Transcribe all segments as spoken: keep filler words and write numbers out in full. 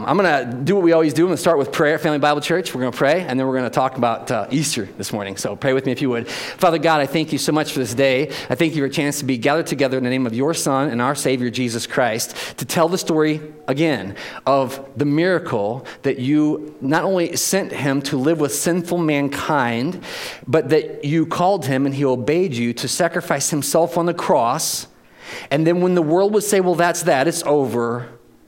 I'm going to do what we always do. I'm going to start with prayer at Family Bible Church. We're going to pray, and then we're going to talk about uh, Easter this morning. So pray with me if you would. Father God, I thank you so much for this day. I thank you for a chance to be gathered together in the name of your Son and our Savior, Jesus Christ, to tell the story again of the miracle that you not only sent him to live with sinful mankind, but that you called him and he obeyed you to sacrifice himself on the cross. And then when the world would say, well, that's that, it's over,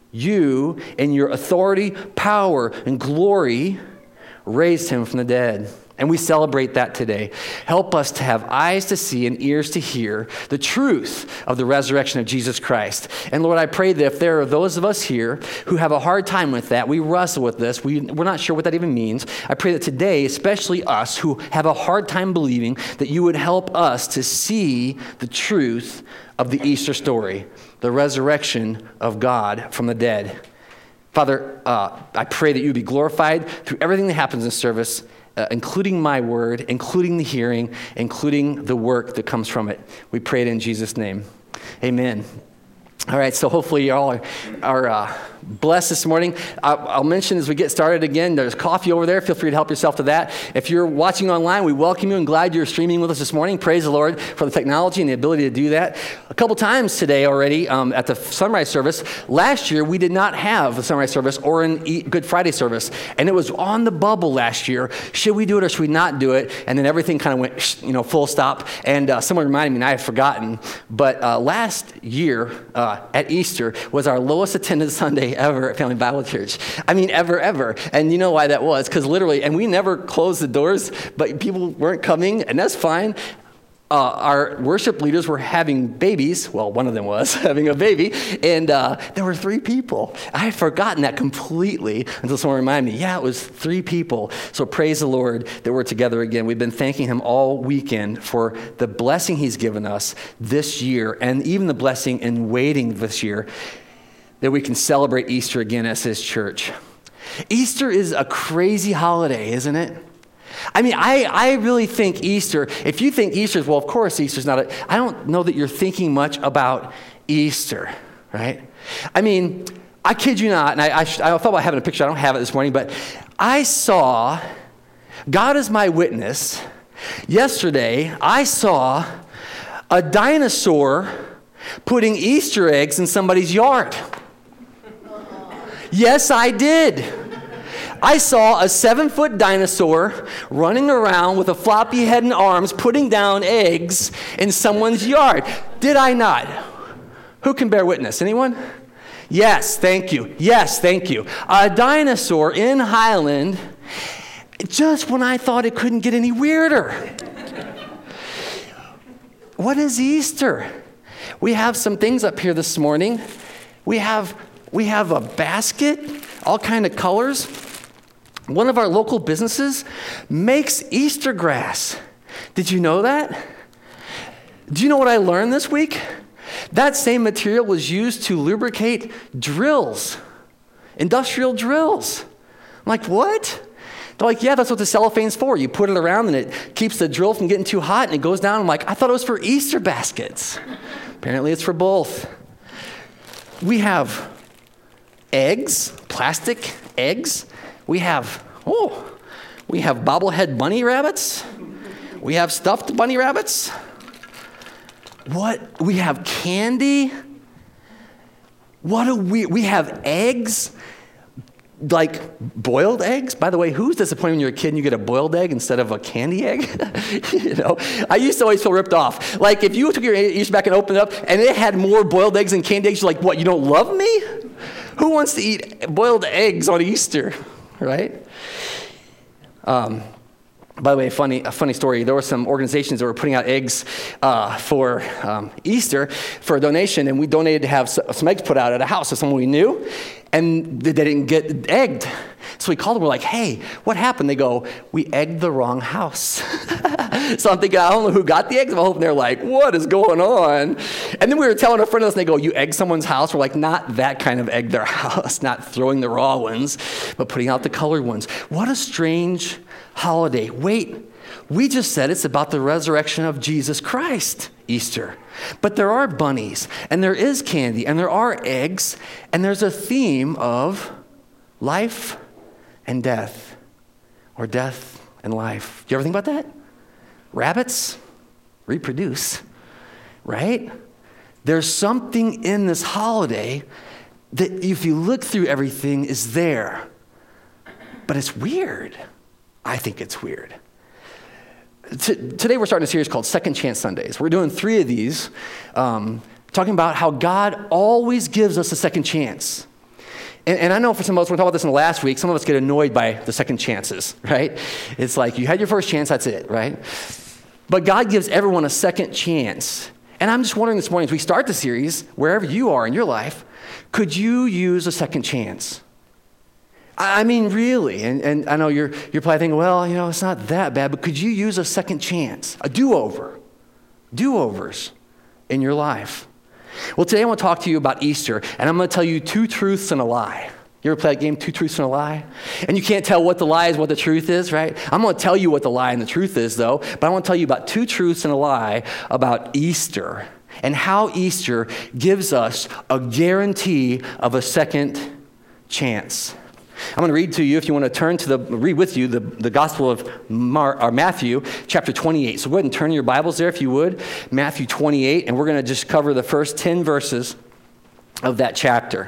you, in your authority, power, and glory, raised him from the dead. And we celebrate that today. Help us to have eyes to see and ears to hear the truth of the resurrection of Jesus Christ. And Lord, I pray that if there are those of us here who have a hard time with that, we wrestle with this, we, we're not sure what that even means. I pray that today, especially us who have a hard time believing, that you would help us to see the truth of the Easter story, the resurrection of God from the dead. Father, uh, I pray that you would be glorified through everything that happens in service, uh, including my word, including the hearing, including the work that comes from it. We pray it in Jesus' name. Amen. All right, so hopefully you all are, are uh, blessed this morning. I'll, I'll mention as we get started again, there's coffee over there. Feel free to help yourself to that. If you're watching online, we welcome you and glad you're streaming with us this morning. Praise the Lord for the technology and the ability to do that. A couple times today already um, at the sunrise service. Last year, we did not have the sunrise service or an e- Good Friday service, and it was on the bubble last year. Should we do it or should we not do it? And then everything kind of went, you know, full stop. And uh, someone reminded me, and I had forgotten, but uh, last year, uh, at Easter was our lowest attended Sunday ever at Family Bible Church. I mean, ever, ever. And you know why that was? Because literally, and we never closed the doors, but people weren't coming, and that's fine. Uh, our worship leaders were having babies. Well, one of them was having a baby, and uh, there were three people. I had forgotten that completely until someone reminded me, yeah, it was three people. So praise the Lord that we're together again. We've been thanking him all weekend for the blessing he's given us this year, and even the blessing in waiting this year, that we can celebrate Easter again as his church. Easter is a crazy holiday, isn't it? I mean, I, I really think Easter, if you think Easter is, well, of course Easter's not a, I don't know that you're thinking much about Easter, right? I mean, I kid you not, and I, I, I thought about having a picture, I don't have it this morning, but I saw, God is my witness, yesterday I saw a dinosaur putting Easter eggs in somebody's yard. Yes, I did. I saw a seven-foot dinosaur running around with a floppy head and arms putting down eggs in someone's yard. Did I not? Who can bear witness? Anyone? Yes, thank you. Yes, thank you. A dinosaur in Highland, just when I thought it couldn't get any weirder. What is Easter? We have some things up here this morning. We have, we have a basket, all kind of colors. One of our local businesses makes Easter grass. Did you know that? Do you know what I learned this week? That same material was used to lubricate drills, industrial drills. I'm like, what? They're like, yeah, that's what the cellophane's for. You put it around and it keeps the drill from getting too hot and it goes down. I'm like, I thought it was for Easter baskets. Apparently it's for both. We have eggs, plastic eggs. We have, oh, we have bobblehead bunny rabbits. We have stuffed bunny rabbits. What? We have candy. What do we, we have eggs, like boiled eggs. By the way, who's disappointed when you're a kid and you get a boiled egg instead of a candy egg? You know, I used to always feel ripped off. Like if you took your Easter back and opened it up and it had more boiled eggs than candy eggs, you're like, what, you don't love me? Who wants to eat boiled eggs on Easter? Right? Um, by the way, funny, a funny story. There were some organizations that were putting out eggs uh, for um, Easter for a donation, and we donated to have some eggs put out at a house of someone we knew, and they didn't get egged. So we called them, we're like, hey, what happened? They go, we egged the wrong house. So I'm thinking, I don't know who got the eggs. I'm hoping they're like, what is going on? And then we were telling a friend of us, and they go, you egged someone's house? We're like, not that kind of egg their house, not throwing the raw ones, but putting out the colored ones. What a strange holiday. Wait, we just said it's about the resurrection of Jesus Christ, Easter. But there are bunnies, and there is candy, and there are eggs, and there's a theme of life and death, or death and life. Do you ever think about that? Rabbits reproduce, right? There's something in this holiday that if you look through everything is there. But it's weird. I think it's weird. T- today we're starting a series called Second Chance Sundays. We're doing three of these, um, talking about how God always gives us a second chance. And, and I know for some of us, we talked about this in the last week, some of us get annoyed by the second chances, right? It's like you had your first chance, that's it, right? But God gives everyone a second chance. And I'm just wondering this morning, as we start the series, wherever you are in your life, could you use a second chance? I mean, really, and, and I know you're you're probably thinking, well, you know, it's not that bad, but could you use a second chance, a do-over, do-overs in your life? Well, today I want to talk to you about Easter, and I'm going to tell you two truths and a lie. You ever play that game, two truths and a lie? And you can't tell what the lie is, what the truth is, right? I'm going to tell you what the lie and the truth is, though, but I want to tell you about two truths and a lie about Easter and how Easter gives us a guarantee of a second chance. I'm going to read to you, if you want to turn to the, read with you, the, the Gospel of Mar, or Matthew, chapter twenty-eight. So go ahead and turn your Bibles there if you would. Matthew twenty-eight, and we're going to just cover the first ten verses of that chapter.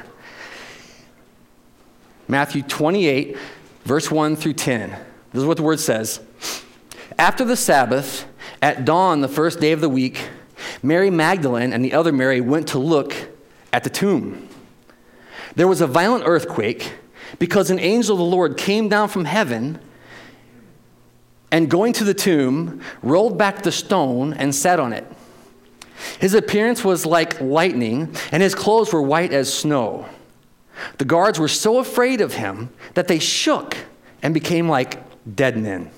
Matthew twenty-eight, verse one through ten. This is what the word says. After the Sabbath, at dawn the first day of the week, Mary Magdalene and the other Mary went to look at the tomb. There was a violent earthquake, because an angel of the Lord came down from heaven and going to the tomb, rolled back the stone and sat on it. His appearance was like lightning, and his clothes were white as snow. The guards were so afraid of him that they shook and became like dead men.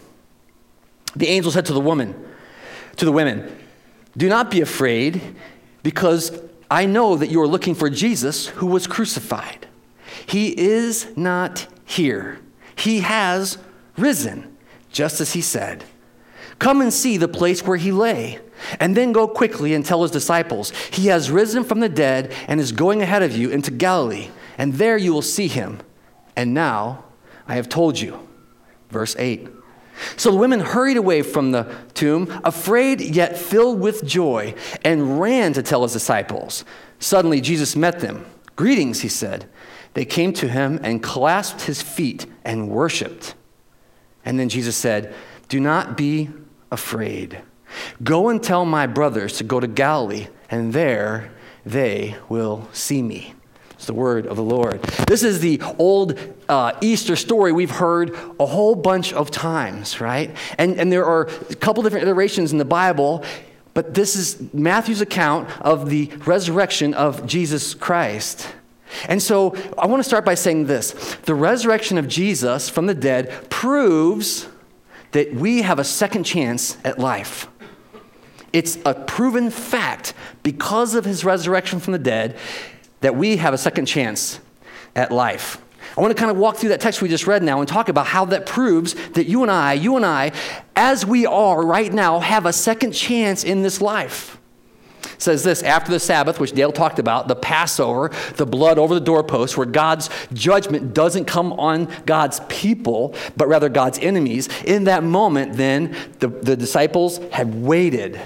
The angel said to the woman, to the women, "Do not be afraid, because I know that you are looking for Jesus who was crucified. He is not here. He has risen, just as he said. Come and see the place where he lay, and then go quickly and tell his disciples, he has risen from the dead and is going ahead of you into Galilee, and there you will see him. And now I have told you." Verse eight. So the women hurried away from the tomb, afraid yet filled with joy, and ran to tell his disciples. Suddenly Jesus met them. "Greetings," he said. They came to him and clasped his feet and worshiped. And then Jesus said, "Do not be afraid. Go and tell my brothers to go to Galilee, and there they will see me." It's the word of the Lord. This is the old uh, Easter story we've heard a whole bunch of times, right? And, and there are a couple different iterations in the Bible, but this is Matthew's account of the resurrection of Jesus Christ. And so I want to start by saying this. The resurrection of Jesus from the dead proves that we have a second chance at life. It's a proven fact because of his resurrection from the dead that we have a second chance at life. I want to kind of walk through that text we just read now and talk about how that proves that you and I, you and I, as we are right now, have a second chance in this life. It says this, after the Sabbath, which Dale talked about, the Passover, the blood over the doorpost, where God's judgment doesn't come on God's people, but rather God's enemies. In that moment, then, the, the disciples had waited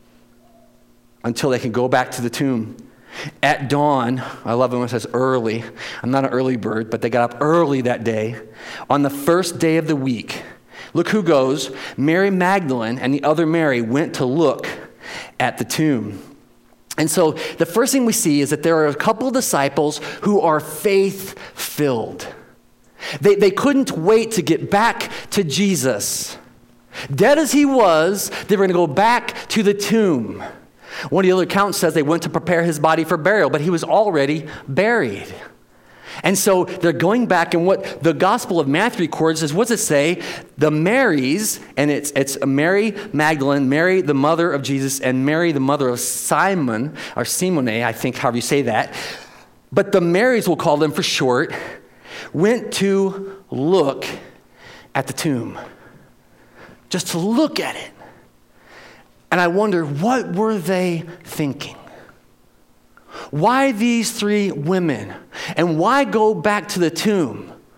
until they could go back to the tomb. At dawn, I love it when it says early. I'm not an early bird, but they got up early that day. On the first day of the week, look who goes. Mary Magdalene and the other Mary went to look at the tomb. And so the first thing we see is that there are a couple of disciples who are faith-filled. They, they couldn't wait to get back to Jesus. Dead as he was, they were going to go back to the tomb. One of the other accounts says they went to prepare his body for burial, but he was already buried. And so they're going back, and what the Gospel of Matthew records is, what's it say? The Marys, and it's it's Mary Magdalene, Mary the mother of Jesus, and Mary the mother of Simon, or Simone, I think, however you say that. But the Marys, we'll call them for short, went to look at the tomb. Just to look at it. And I wonder, what were they thinking? Why these three women? And why go back to the tomb?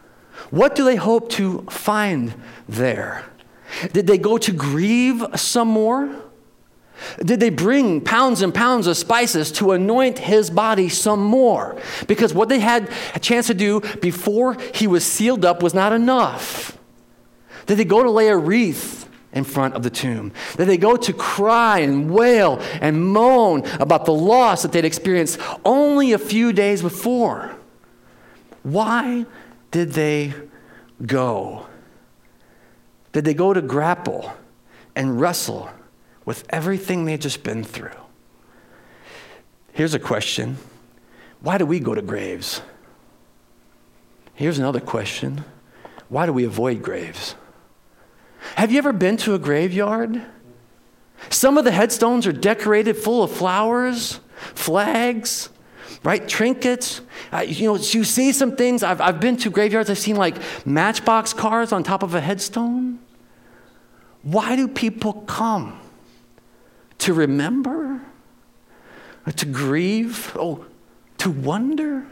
What do they hope to find there? Did they go to grieve some more? Did they bring pounds and pounds of spices to anoint his body some more? Because what they had a chance to do before he was sealed up was not enough. Did they go to lay a wreath in front of the tomb? Did they go to cry and wail and moan about the loss that they'd experienced only a few days before? Why did they go? Did they go to grapple and wrestle with everything they'd just been through? Here's a question. Why do we go to graves? Here's another question. Why do we avoid graves? Have you ever been to a graveyard? Some of the headstones are decorated full of flowers, flags, right? Trinkets. Uh, you know, you see some things. I've, I've been to graveyards. I've seen like matchbox cars on top of a headstone. Why do people come? To remember? Or to grieve? Oh, to wonder?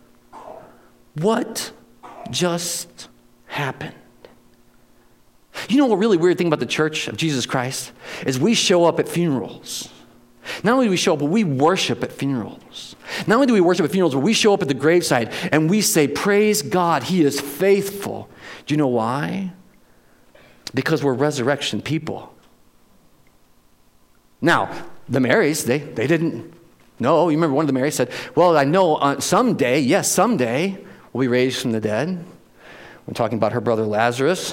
What just happened? You know what really weird thing about the Church of Jesus Christ is we show up at funerals. Not only do we show up, but we worship at funerals. Not only do we worship at funerals, but we show up at the graveside and we say, praise God, he is faithful. Do you know why? Because we're resurrection people. Now, the Marys, they, they didn't know. You remember one of the Marys said, well, I know uh, someday, yes, someday we'll be raised from the dead. We're talking about her brother Lazarus.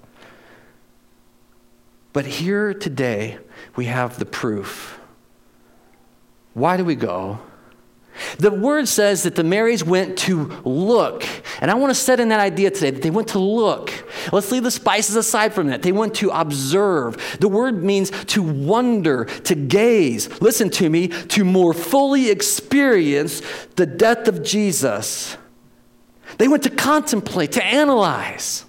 But here today, we have the proof. Why do we go? The word says that the Marys went to look. And I want to set in that idea today, that they went to look. Let's leave the spices aside from that. They went to observe. The word means to wonder, to gaze. Listen to me, to more fully experience the death of Jesus. They went to contemplate, to analyze.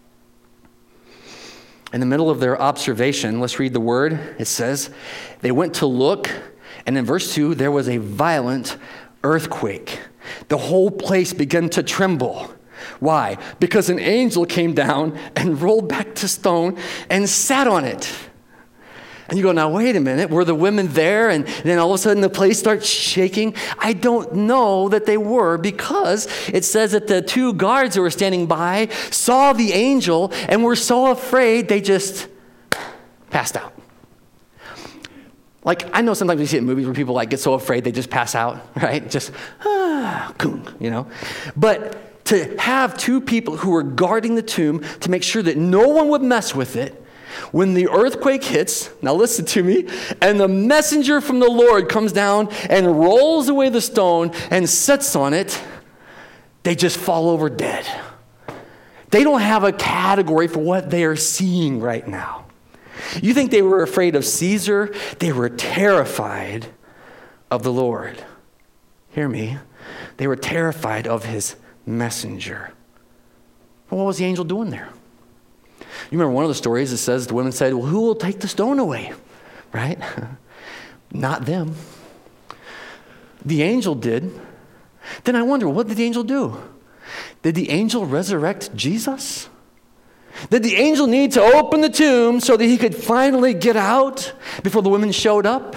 In the middle of their observation, let's read the word. It says, they went to look. And in verse two, there was a violent earthquake. The whole place began to tremble. Why? Because an angel came down and rolled back the stone and sat on it. And you go, now wait a minute, were the women there? And then all of a sudden the place starts shaking? I don't know that they were, because it says that the two guards who were standing by saw the angel and were so afraid they just passed out. Like, I know sometimes we see it in movies where people like get so afraid they just pass out, right? Just, ah, you know. But to have two people who were guarding the tomb to make sure that no one would mess with it, when the earthquake hits, now listen to me, and the messenger from the Lord comes down and rolls away the stone and sits on it, they just fall over dead. They don't have a category for what they are seeing right now. You think they were afraid of Caesar? They were terrified of the Lord. Hear me. They were terrified of his messenger. Well, what was the angel doing there? You remember one of the stories that says the women said, well, who will take the stone away? Right? Not them. The angel did. Then I wonder, what did the angel do? Did the angel resurrect Jesus? Did the angel need to open the tomb so that he could finally get out before the women showed up?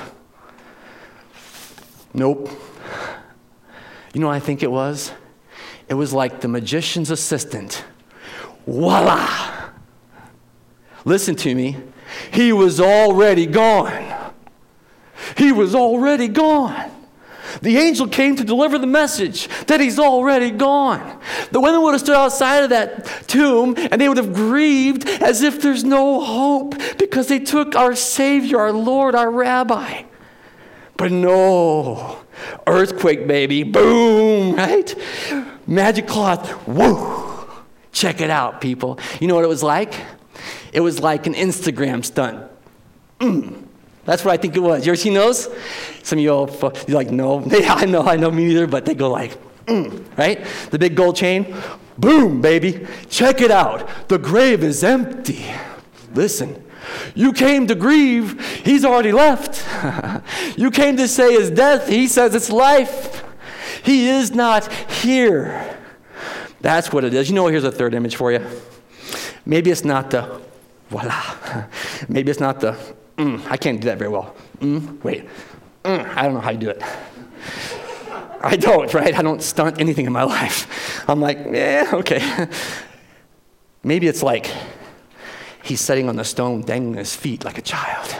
Nope. You know what I think it was? It was like the magician's assistant. Voila! Listen to me. He was already gone. He was already gone. The angel came to deliver the message that he's already gone. The women would have stood outside of that tomb and they would have grieved as if there's no hope because they took our Savior, our Lord, our Rabbi. But no, earthquake, baby, boom, right? Magic cloth, woo. Check it out, people. You know what it was like? It was like an Instagram stunt. Mm. That's what I think it was. You ever seen those? Some of you all, you're like, no. Yeah, I know, I know, me neither, but they go like, mm, right? The big gold chain, boom, baby. Check it out. The grave is empty. Listen, you came to grieve. He's already left. You came to say his death. He says it's life. He is not here. That's what it is. You know, here's a third image for you. Maybe it's not the, voila. Maybe it's not the, mm, I can't do that very well. Mm, wait, mm, I don't know how you do it. I don't, right? I don't stunt anything in my life. I'm like, yeah, okay. Maybe it's like he's sitting on the stone, dangling his feet like a child.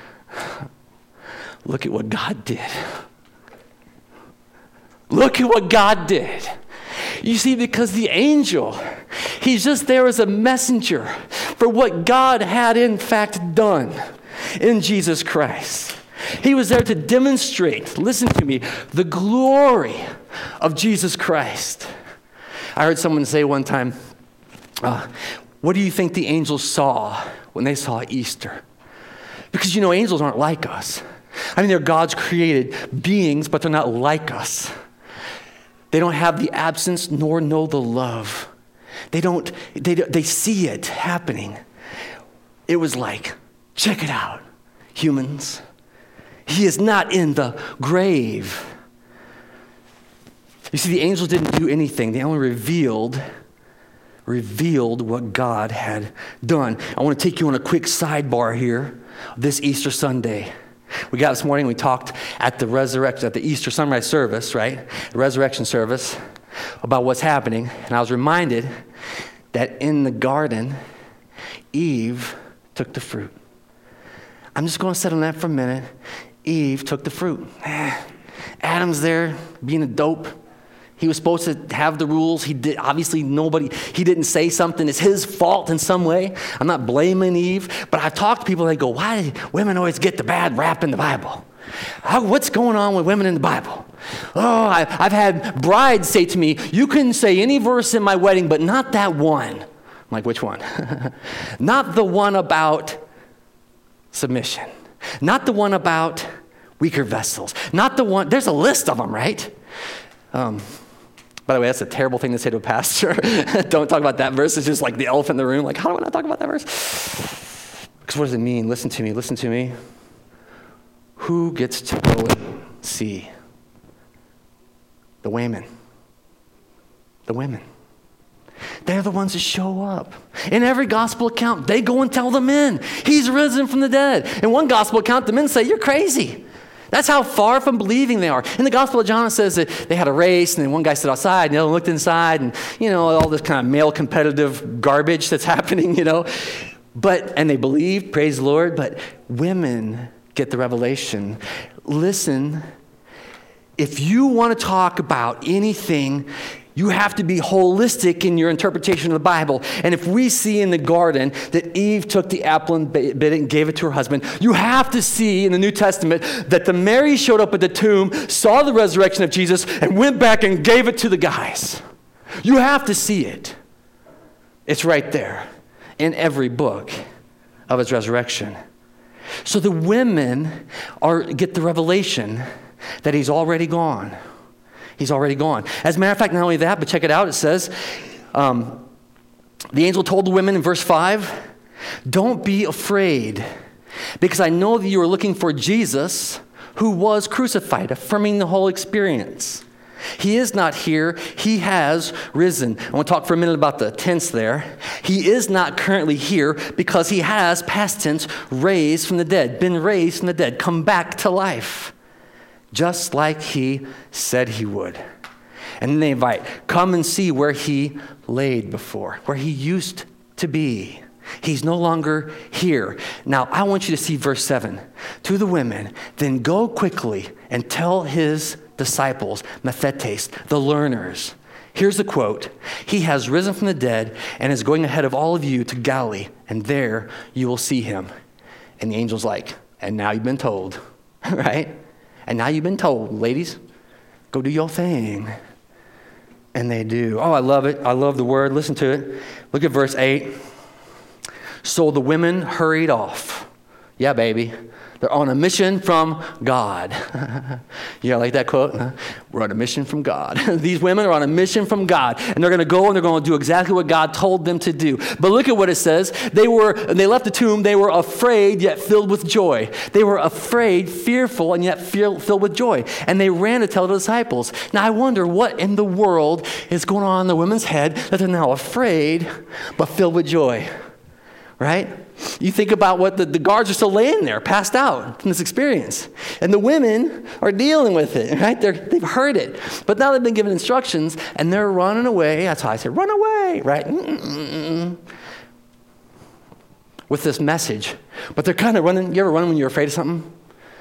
Look at what God did. Look at what God did. You see, because the angel, he's just there as a messenger for what God had in fact done in Jesus Christ. He was there to demonstrate, listen to me, the glory of Jesus Christ. I heard someone say one time, uh, what do you think the angels saw when they saw Easter? Because, you know, angels aren't like us. I mean, they're God's created beings, but they're not like us. They don't have the absence nor know the love. They don't, they, they see it happening. It was like, check it out, humans. He is not in the grave. You see, the angels didn't do anything. They only revealed, revealed what God had done. I want to take you on a quick sidebar here this Easter Sunday. We got this morning, we talked at the resurrection, at the Easter sunrise service, right? The resurrection service, about what's happening. And I was reminded that in the garden, Eve took the fruit. I'm just going to sit on that for a minute. Eve took the fruit. Adam's there being a dope. He was supposed to have the rules. He did, obviously nobody, he didn't say something. It's his fault in some way. I'm not blaming Eve, but I talk to people, they go, why do women always get the bad rap in the Bible? How, what's going on with women in the Bible? Oh, I, I've had brides say to me, you couldn't say any verse in my wedding, but not that one. I'm like, which one? Not the one about submission. Not the one about weaker vessels. Not the one, there's a list of them, right? Um, by the way, that's a terrible thing to say to a pastor. Don't talk about that verse. It's just like the elephant in the room. Like, how do I not talk about that verse? Because what does it mean? Listen to me. Listen to me. Who gets to go and see? The women. The women. They're the ones that show up. In every gospel account, they go and tell the men, he's risen from the dead. In one gospel account, the men say, you're crazy. That's how far from believing they are. In the Gospel of John, it says that they had a race, and then one guy stood outside, and the other looked inside, and, you know, all this kind of male competitive garbage that's happening, you know. But, and they believed, praise the Lord, but women get the revelation. Listen, if you want to talk about anything, you have to be holistic in your interpretation of the Bible. And if we see in the garden that Eve took the apple and bit it and gave it to her husband, you have to see in the New Testament that the Mary showed up at the tomb, saw the resurrection of Jesus, and went back and gave it to the guys. You have to see it. It's right there in every book of his resurrection. So the women are get the revelation that he's already gone. He's already gone. As a matter of fact, not only that, but check it out. It says, um, the angel told the women in verse five, don't be afraid, because I know that you are looking for Jesus who was crucified, affirming the whole experience. He is not here. He has risen. I want to talk for a minute about the tense there. He is not currently here because he has, past tense, raised from the dead, been raised from the dead, come back to life. Just like he said he would. And then they invite, come and see where he laid before, where he used to be. He's no longer here. Now, I want you to see verse seven. To the women, then go quickly and tell his disciples, Mathetes, the learners. Here's the quote. He has risen from the dead and is going ahead of all of you to Galilee, and there you will see him. And the angel's like, and now you've been told, right? And now you've been told, ladies, go do your thing. And they do. Oh, I love it. I love the word. Listen to it. Look at verse eight. So the women hurried off. Yeah, baby. They're on a mission from God. Yeah, like that quote? Huh? We're on a mission from God. These women are on a mission from God, and they're going to go and they're going to do exactly what God told them to do. But look at what it says. They were, and they left the tomb, they were afraid yet filled with joy. They were afraid, fearful, and yet fear, filled with joy. And they ran to tell the disciples. Now I wonder what in the world is going on in the women's head that they're now afraid but filled with joy. Right? You think about what the, the guards are still laying there, passed out from this experience. And the women are dealing with it, right? They're, they've heard it. But now they've been given instructions, and they're running away. That's how I say, run away, right? Mm-mm-mm. With this message. But they're kind of running. You ever run when you're afraid of something?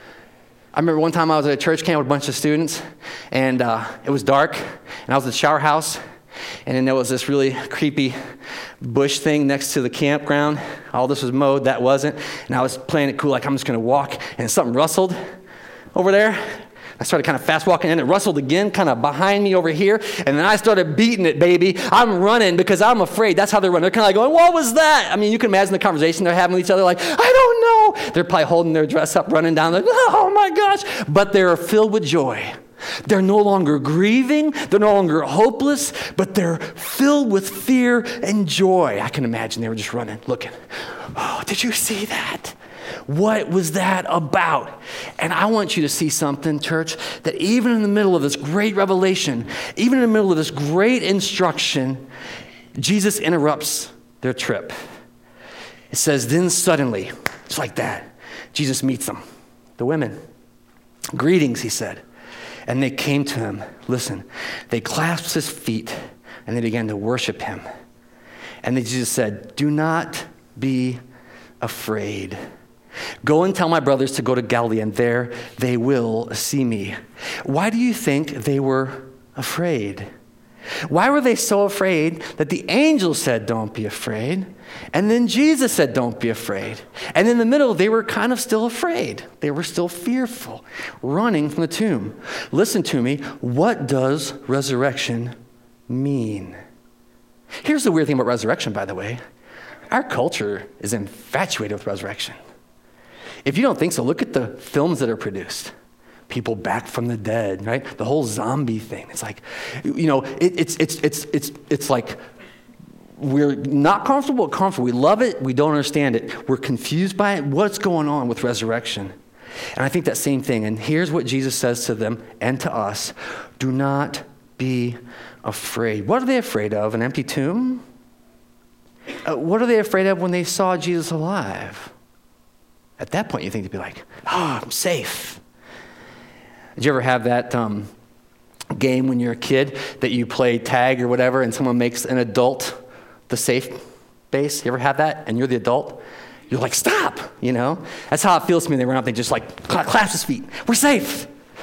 I remember one time I was at a church camp with a bunch of students, and uh, it was dark, and I was at the shower house. And then there was this really creepy bush thing next to the campground. All this was mowed, that wasn't. And I was playing it cool, like I'm just going to walk. And something rustled over there. I started kind of fast walking, and it rustled again, kind of behind me over here. And then I started beating it, baby. I'm running because I'm afraid. That's how they're running. They're kind of like going, what was that? I mean, you can imagine the conversation they're having with each other, like, I don't know. They're probably holding their dress up, running down, like, oh my gosh. But they're filled with joy. They're no longer grieving, they're no longer hopeless, but they're filled with fear and joy. I can imagine they were just running, looking. Oh, did you see that? What was that about? And I want you to see something, church, that even in the middle of this great revelation, even in the middle of this great instruction, Jesus interrupts their trip. It says, then suddenly, it's like that, Jesus meets them, the women. Greetings, he said. And they came to him. Listen, they clasped his feet and they began to worship him. And they Jesus said, do not be afraid. Go and tell my brothers to go to Galilee, and there they will see me. Why do you think they were afraid? Why were they so afraid that the angel said, don't be afraid? And then Jesus said, don't be afraid. And in the middle, they were kind of still afraid. They were still fearful, running from the tomb. Listen to me. What does resurrection mean? Here's the weird thing about resurrection, by the way. Our culture is infatuated with resurrection. If you don't think so, look at the films that are produced. People back from the dead, right? The whole zombie thing. It's like, you know, it, it's it's it's it's it's like we're not comfortable but comfortable. We love it. We don't understand it. We're confused by it. What's going on with resurrection? And I think that same thing. And here's what Jesus says to them and to us. Do not be afraid. What are they afraid of? An empty tomb? Uh, what are they afraid of when they saw Jesus alive? At that point, you think they'd be like, oh, I'm safe. Did you ever have that um, game when you're a kid that you play tag or whatever and someone makes an adult the safe base? You ever have that? And you're the adult? You're like, stop, you know? That's how it feels to me. They run up, they just like clasp his feet. We're safe.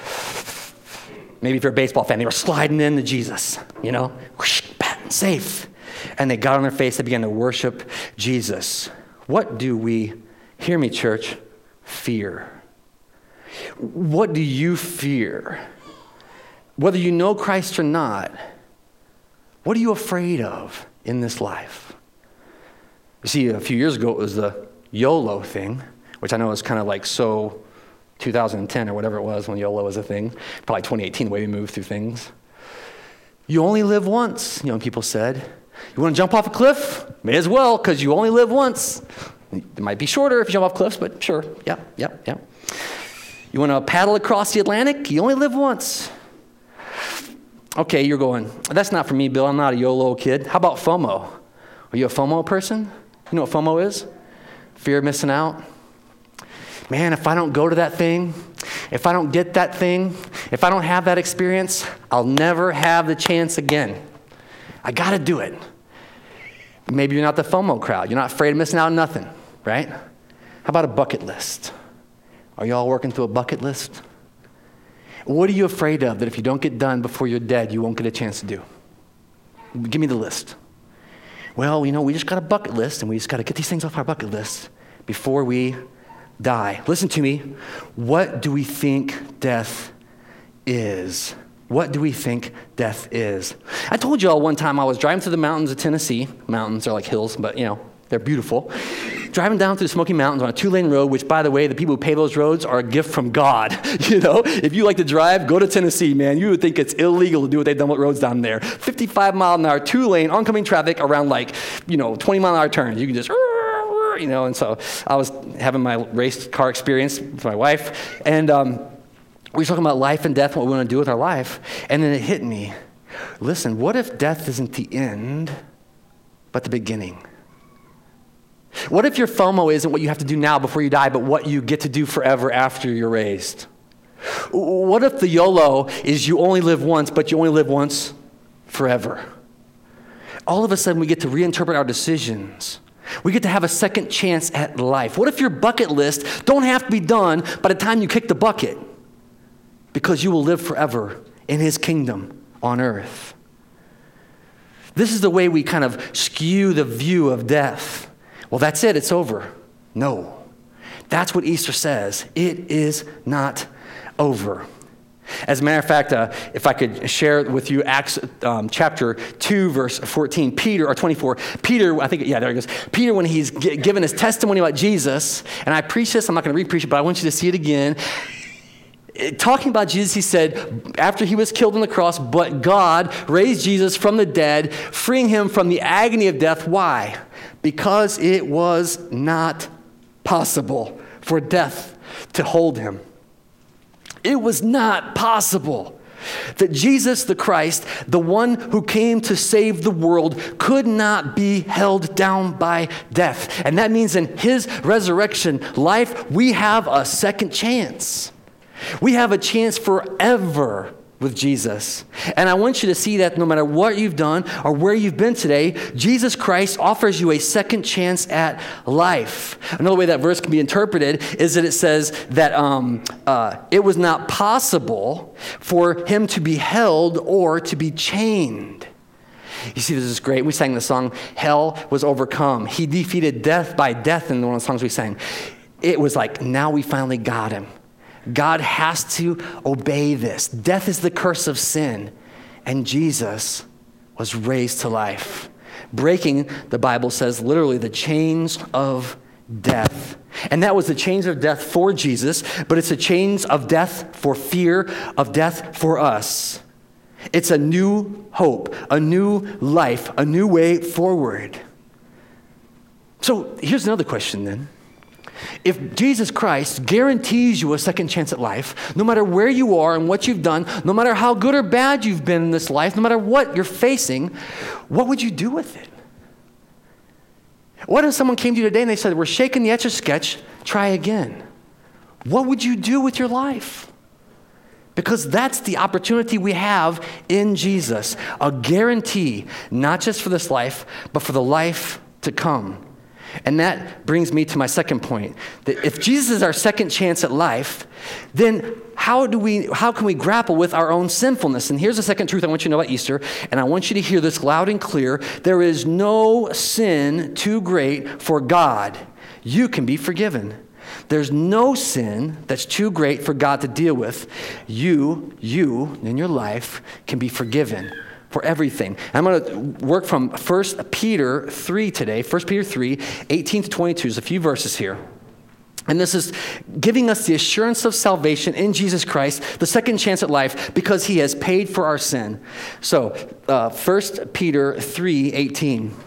Maybe if you're a baseball fan, they were sliding into Jesus, you know? Whoosh, bat, safe. And they got on their face, they began to worship Jesus. What do we, hear me, church, fear? What do you fear? Whether you know Christ or not, what are you afraid of in this life? You see, a few years ago, it was the YOLO thing, which I know is kind of like so two thousand ten or whatever it was when YOLO was a thing. Probably twenty eighteen, the way we move through things. You only live once, young people said. You want to jump off a cliff? May as well, because you only live once. It might be shorter if you jump off cliffs, but sure, yep, yep, yep. You want to paddle across the Atlantic? You only live once. Okay, you're going, that's not for me, Bill. I'm not a YOLO kid. How about FOMO? Are you a FOMO person? You know what FOMO is? Fear of missing out. Man, if I don't go to that thing, if I don't get that thing, if I don't have that experience, I'll never have the chance again. I got to do it. Maybe you're not the FOMO crowd. You're not afraid of missing out on nothing, right? How about a bucket list? Are you all working through a bucket list? What are you afraid of that if you don't get done before you're dead, you won't get a chance to do? Give me the list. Well, you know, we just got a bucket list, and we just got to get these things off our bucket list before we die. Listen to me. What do we think death is? What do we think death is? I told you all one time I was driving through the mountains of Tennessee. Mountains are like hills, but, you know, they're beautiful. driving down through the Smoky Mountains on a two-lane road, which, by the way, the people who pay those roads are a gift from God. You know, if you like to drive, go to Tennessee, man. You would think it's illegal to do what they've done with roads down there. fifty-five mile an hour, two-lane, oncoming traffic around like, you know, twenty mile an hour turns. You can just, you know, and so I was having my race car experience with my wife, and um, we were talking about life and death and what we want to do with our life, and then it hit me. Listen, what if death isn't the end, but the beginning? What if your FOMO isn't what you have to do now before you die, but what you get to do forever after you're raised? What if the YOLO is you only live once, but you only live once forever? All of a sudden, we get to reinterpret our decisions. We get to have a second chance at life. What if your bucket list don't have to be done by the time you kick the bucket? Because you will live forever in his kingdom on earth. This is the way we kind of skew the view of death. Well, that's it, it's over. No. That's what Easter says. It is not over. As a matter of fact, uh, if I could share with you Acts um, chapter two, verse fourteen, Peter, or twenty-four, Peter, I think, yeah, there he goes. Peter, when he's g- given his testimony about Jesus, and I preach this, I'm not going to re-preach it, but I want you to see it again. Talking about Jesus, he said, after he was killed on the cross, but God raised Jesus from the dead, freeing him from the agony of death. Why? Because it was not possible for death to hold him. It was not possible that Jesus the Christ, the one who came to save the world, could not be held down by death. And that means in his resurrection life, we have a second chance. We have a chance forever with Jesus. And I want you to see that no matter what you've done or where you've been today, Jesus Christ offers you a second chance at life. Another way that verse can be interpreted is that it says that um, uh, it was not possible for him to be held or to be chained. You see, this is great. We sang the song, Hell Was Overcome. He defeated death by death in one of the songs we sang. It was like, now we finally got him. God has to obey this. Death is the curse of sin. And Jesus was raised to life, breaking, the Bible says, literally the chains of death. And that was the chains of death for Jesus, but it's a chains of death for fear of death for us. It's a new hope, a new life, a new way forward. So here's another question then. If Jesus Christ guarantees you a second chance at life, no matter where you are and what you've done, no matter how good or bad you've been in this life, no matter what you're facing, what would you do with it? What if someone came to you today and they said, we're shaking the Etch-a-Sketch, try again? What would you do with your life? Because that's the opportunity we have in Jesus, a guarantee, not just for this life, but for the life to come. And that brings me to my second point, that if Jesus is our second chance at life, then how do we, how can we grapple with our own sinfulness? And here's the second truth I want you to know about Easter, and I want you to hear this loud and clear. There is no sin too great for God. You can be forgiven. There's no sin that's too great for God to deal with. You, you in your life can be forgiven for everything. And I'm going to work from First Peter three today. First Peter three, eighteen to twenty-two. There's a few verses here. And this is giving us the assurance of salvation in Jesus Christ, the second chance at life, because he has paid for our sin. So, uh, First Peter three, eighteen.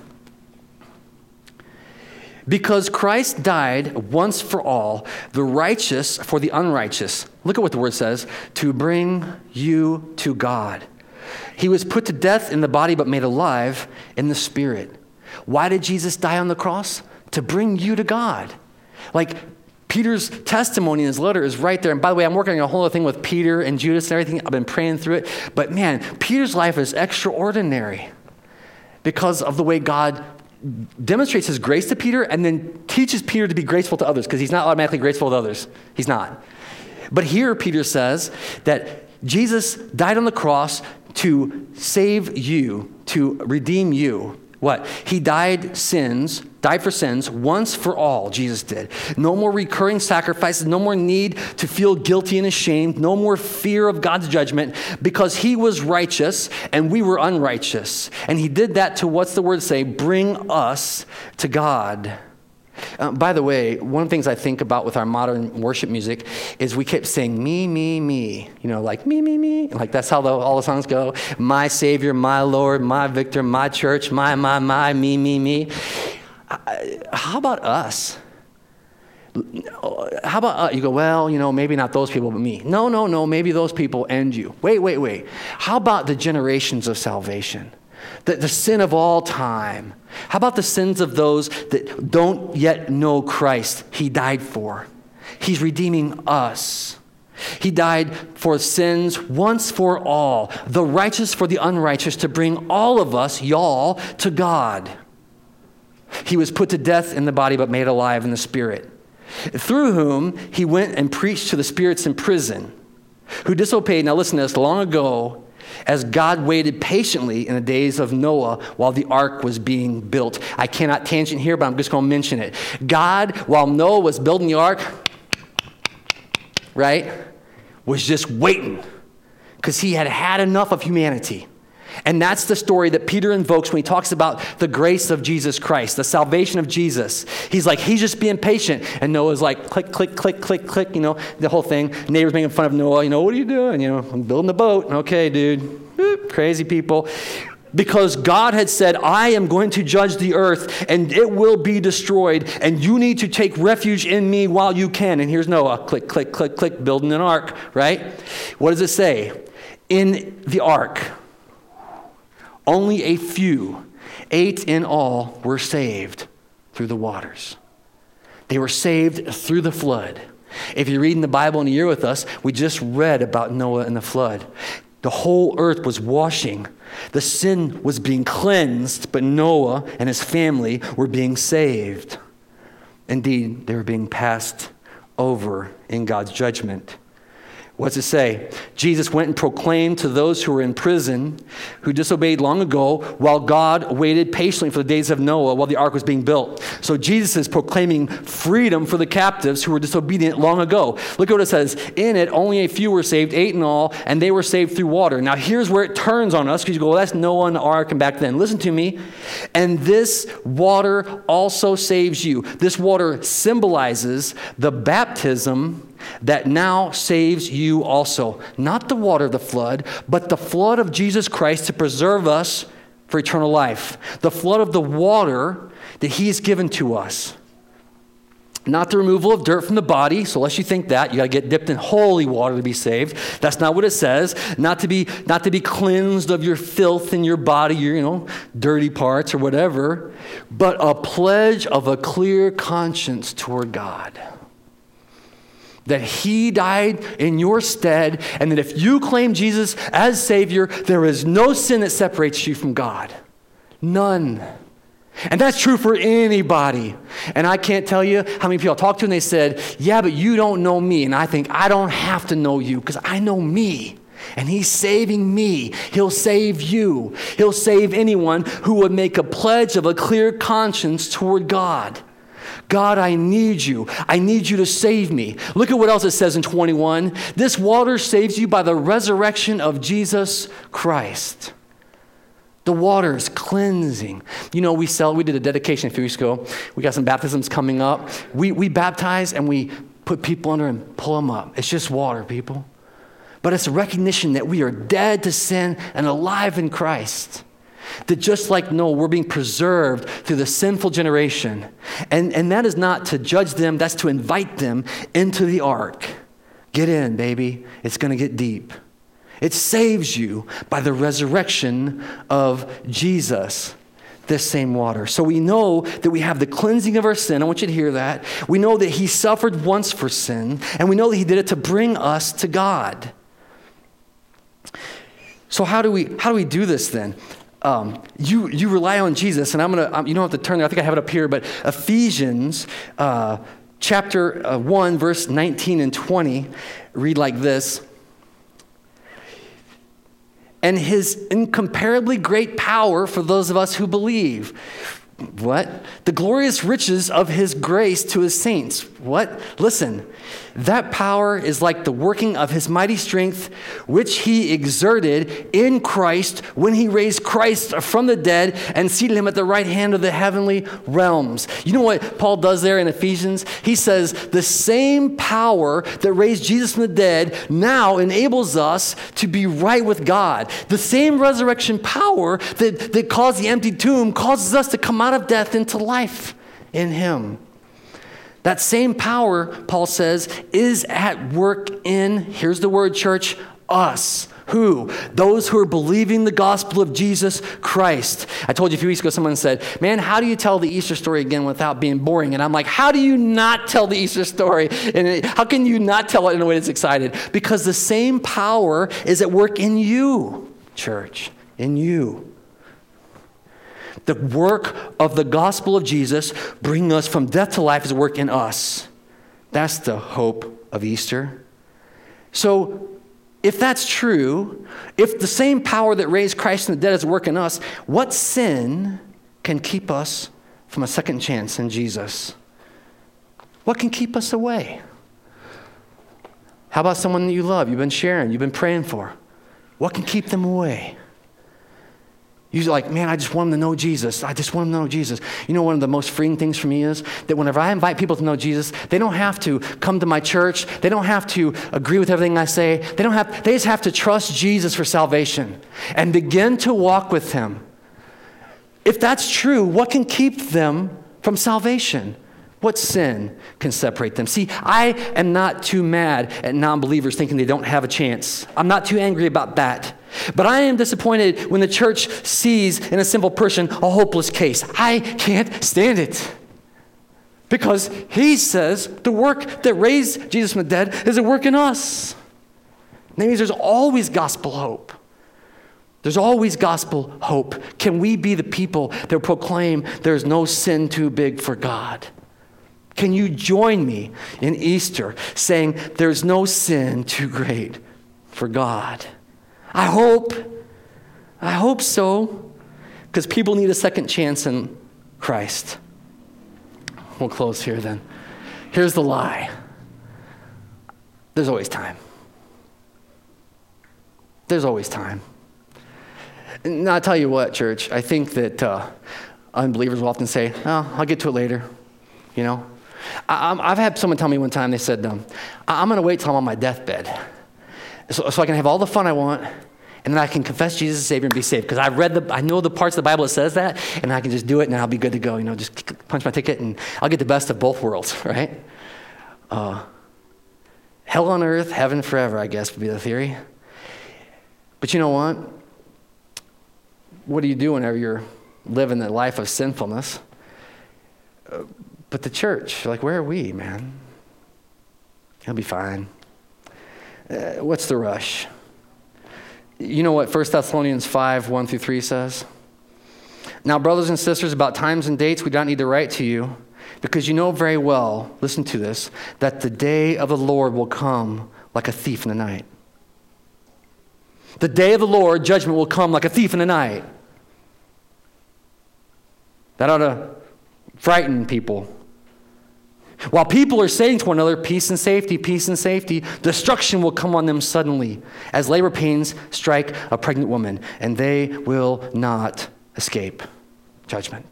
Because Christ died once for all, the righteous for the unrighteous. Look at what the word says, to bring you to God. He was put to death in the body, but made alive in the spirit. Why did Jesus die on the cross? To bring you to God. Like Peter's testimony in his letter is right there. And by the way, I'm working on a whole other thing with Peter and Judas and everything. I've been praying through it. But man, Peter's life is extraordinary because of the way God demonstrates his grace to Peter and then teaches Peter to be graceful to others, because he's not automatically graceful to others. He's not. But here Peter says that Jesus died on the cross to save you, to redeem you. What? He died sins, died for sins once for all, Jesus did. No more recurring sacrifices, no more need to feel guilty and ashamed, no more fear of God's judgment, because he was righteous and we were unrighteous. And he did that to, what's the word say? Bring us to God. Uh, by the way, one of the things I think about with our modern worship music is we kept saying me, me, me. You know, like me, me, me. Like that's how the, all the songs go. My Savior, my Lord, my Victor, my church, my, my, my, me, me, me. I, how about us? How about uh, you go, well, you know, maybe not those people, but me. No, no, no, maybe those people and you. Wait, wait, wait. How about the generations of salvation? The, the sin of all time. How about the sins of those that don't yet know Christ? He died for. He's redeeming us. He died for sins once for all, the righteous for the unrighteous, to bring all of us, y'all, to God. He was put to death in the body, but made alive in the spirit, through whom he went and preached to the spirits in prison, who disobeyed, now listen to this, long ago, as God waited patiently in the days of Noah while the ark was being built. I cannot tangent here, but I'm just going to mention it. God, while Noah was building the ark, right, was just waiting because he had had enough of humanity. And that's the story that Peter invokes when he talks about the grace of Jesus Christ, the salvation of Jesus. He's like, he's just being patient. And Noah's like, click, click, click, click, click, you know, the whole thing. Neighbors making fun of Noah, you know, what are you doing? You know, I'm building the boat. Okay, dude. Boop, crazy people. Because God had said, I am going to judge the earth and it will be destroyed. And you need to take refuge in me while you can. And here's Noah, click, click, click, click, building an ark, right? What does it say? In the ark, only a few, eight in all, were saved through the waters. They were saved through the flood. If you're reading the Bible in a year with us, we just read about Noah and the flood. The whole earth was washing. The sin was being cleansed, but Noah and his family were being saved. Indeed, they were being passed over in God's judgment. What's it say? Jesus went and proclaimed to those who were in prison, who disobeyed long ago, while God waited patiently for the days of Noah while the ark was being built. So Jesus is proclaiming freedom for the captives who were disobedient long ago. Look at what it says. In it, only a few were saved, eight in all, and they were saved through water. Now here's where it turns on us, because you go, well, that's Noah and the ark and back then. Listen to me. And this water also saves you. This water symbolizes the baptism that now saves you also. Not the water of the flood, but the flood of Jesus Christ to preserve us for eternal life. The flood of the water that he's given to us. Not the removal of dirt from the body, so unless you think that, you got to get dipped in holy water to be saved. That's not what it says. Not to be not to be cleansed of your filth in your body, your, you know, dirty parts or whatever, but a pledge of a clear conscience toward God. That he died in your stead, and that if you claim Jesus as Savior, there is no sin that separates you from God. None. And that's true for anybody. And I can't tell you how many people I talked to and they said, yeah, but you don't know me. And I think, I don't have to know you because I know me. And he's saving me. He'll save you. He'll save anyone who would make a pledge of a clear conscience toward God. God, I need you. I need you to save me. Look at what else it says in twenty-one. This water saves you by the resurrection of Jesus Christ. The water is cleansing. You know, we sell, we did a dedication a few weeks ago. We got some baptisms coming up. We, we baptize and we put people under and pull them up. It's just water, people. But it's a recognition that we are dead to sin and alive in Christ. That just like Noah, we're being preserved through the sinful generation. And, and that is not to judge them, that's to invite them into the ark. Get in, baby. It's going to get deep. It saves you by the resurrection of Jesus, this same water. So we know that we have the cleansing of our sin. I want you to hear that. We know that he suffered once for sin, and we know that he did it to bring us to God. So how do we how do we do this then? Um, you you rely on Jesus, and I'm gonna. Um, you don't have to turn there. I think I have it up here. But Ephesians uh, chapter uh, one, verse nineteen and twenty, read like this: "And his incomparably great power for those of us who believe." What? The glorious riches of his grace to his saints. What? Listen, that power is like the working of his mighty strength, which he exerted in Christ when he raised Christ from the dead and seated him at the right hand of the heavenly realms. You know what Paul does there in Ephesians? He says, the same power that raised Jesus from the dead now enables us to be right with God. The same resurrection power that, that caused the empty tomb causes us to come out of death into life in him. That same power, Paul says, is at work in, here's the word, church, us. Who? Those who are believing the gospel of Jesus Christ. I told you a few weeks ago, someone said, man, how do you tell the Easter story again without being boring? And I'm like, how do you not tell the Easter story? And how can you not tell it in a way that's excited? Because the same power is at work in you, church, in you. The work of the gospel of Jesus bringing us from death to life is at work in us. That's the hope of Easter. So if that's true, if the same power that raised Christ from the dead is at work in us, what sin can keep us from a second chance in Jesus? What can keep us away? How about someone that you love, you've been sharing, you've been praying for? What can keep them away? You're like, man, I just want them to know Jesus. I just want them to know Jesus. You know, one of the most freeing things for me is that whenever I invite people to know Jesus, they don't have to come to my church. They don't have to agree with everything I say. They don't have, they just have to trust Jesus for salvation and begin to walk with him. If that's true, what can keep them from salvation? What sin can separate them? See, I am not too mad at non-believers thinking they don't have a chance. I'm not too angry about that. But I am disappointed when the church sees in a simple person a hopeless case. I can't stand it. Because he says the work that raised Jesus from the dead is at work in us. That means there's always gospel hope. There's always gospel hope. Can we be the people that proclaim there's no sin too big for God? Can you join me in Easter saying there's no sin too great for God? I hope. I hope so. Because people need a second chance in Christ. We'll close here then. Here's the lie. There's always time. There's always time. And I'll tell you what, church, I think that uh, unbelievers will often say, oh, I'll get to it later, you know. I, I've had someone tell me one time, they said, um, I'm going to wait till I'm on my deathbed so, so I can have all the fun I want, and then I can confess Jesus as Savior and be saved. Because I've read the, I know the parts of the Bible that says that, and I can just do it, and I'll be good to go. You know, just punch my ticket, and I'll get the best of both worlds, right? Uh, hell on earth, heaven forever, I guess, would be the theory. But you know what? What do you do whenever you're living the life of sinfulness? Uh, but the church, like, where are we, man? It'll be fine. Uh, what's the rush? You know what First Thessalonians five, one through three says? Now, brothers and sisters, about times and dates we don't need to write to you, because you know very well, listen to this, that the day of the Lord will come like a thief in the night. The day of the Lord, judgment will come like a thief in the night. That ought to frighten people. While people are saying to one another, peace and safety, peace and safety, destruction will come on them suddenly as labor pains strike a pregnant woman, and they will not escape judgment.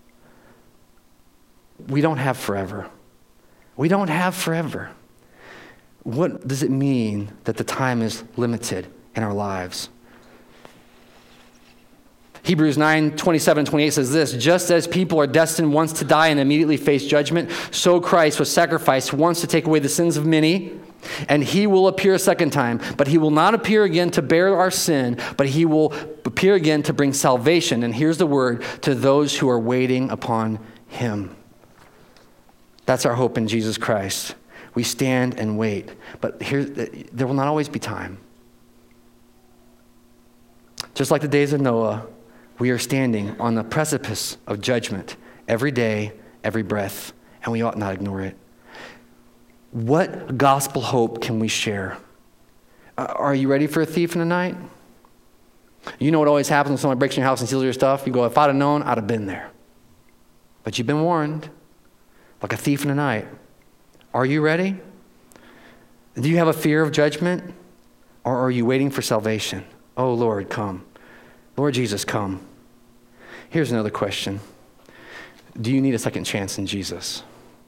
We don't have forever. We don't have forever. What does it mean that the time is limited in our lives? Hebrews nine, twenty-seven and twenty-eight says this, just as people are destined once to die and immediately face judgment, so Christ was sacrificed once to take away the sins of many, and he will appear a second time, but he will not appear again to bear our sin, but he will appear again to bring salvation, and here's the word, to those who are waiting upon him. That's our hope in Jesus Christ. We stand and wait, but here, there will not always be time. Just like the days of Noah, we are standing on the precipice of judgment every day, every breath, and we ought not ignore it. What gospel hope can we share? Uh, are you ready for a thief in the night? You know what always happens when someone breaks in your house and steals your stuff? You go, if I'd have known, I'd have been there. But you've been warned, like a thief in the night. Are you ready? Do you have a fear of judgment? Or are you waiting for salvation? Oh, Lord, come. Lord Jesus, come. Here's another question. Do you need a second chance in Jesus?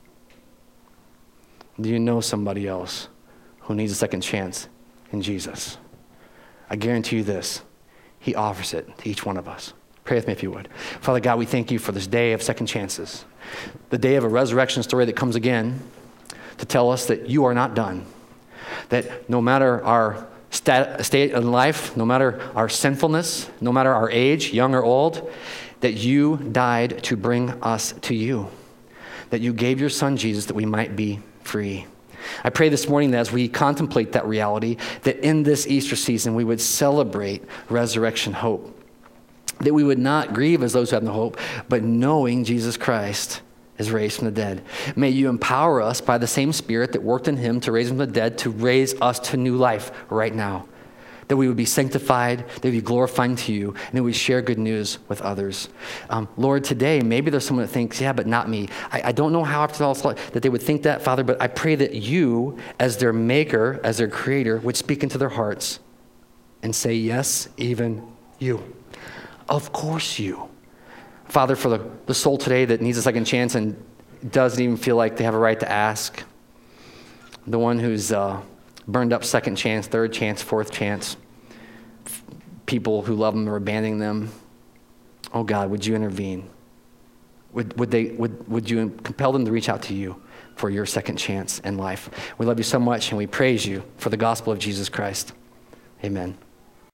Do you know somebody else who needs a second chance in Jesus? I guarantee you this. He offers it to each one of us. Pray with me if you would. Father God, we thank you for this day of second chances, the day of a resurrection story that comes again to tell us that you are not done, that no matter our stat, state in life, no matter our sinfulness, no matter our age, young or old, that you died to bring us to you, that you gave your son Jesus that we might be free. I pray this morning that as we contemplate that reality, that in this Easter season we would celebrate resurrection hope, that we would not grieve as those who have no hope, but knowing Jesus Christ is raised from the dead. May you empower us by the same Spirit that worked in him to raise him from the dead to raise us to new life right now, that we would be sanctified, that we would be glorifying to you, and that we share good news with others. Um, Lord, today, maybe there's someone that thinks, yeah, but not me. I, I don't know how after all that they would think that, Father, but I pray that you, as their maker, as their creator, would speak into their hearts and say, yes, even you. Of course you. Father, for the, the soul today that needs a second chance and doesn't even feel like they have a right to ask, the one who's uh, burned up second chance, third chance, fourth chance, people who love them are abandoning them. Oh God, would you intervene? Would, would, they, would, would you compel them to reach out to you for your second chance in life? We love you so much and we praise you for the gospel of Jesus Christ. Amen.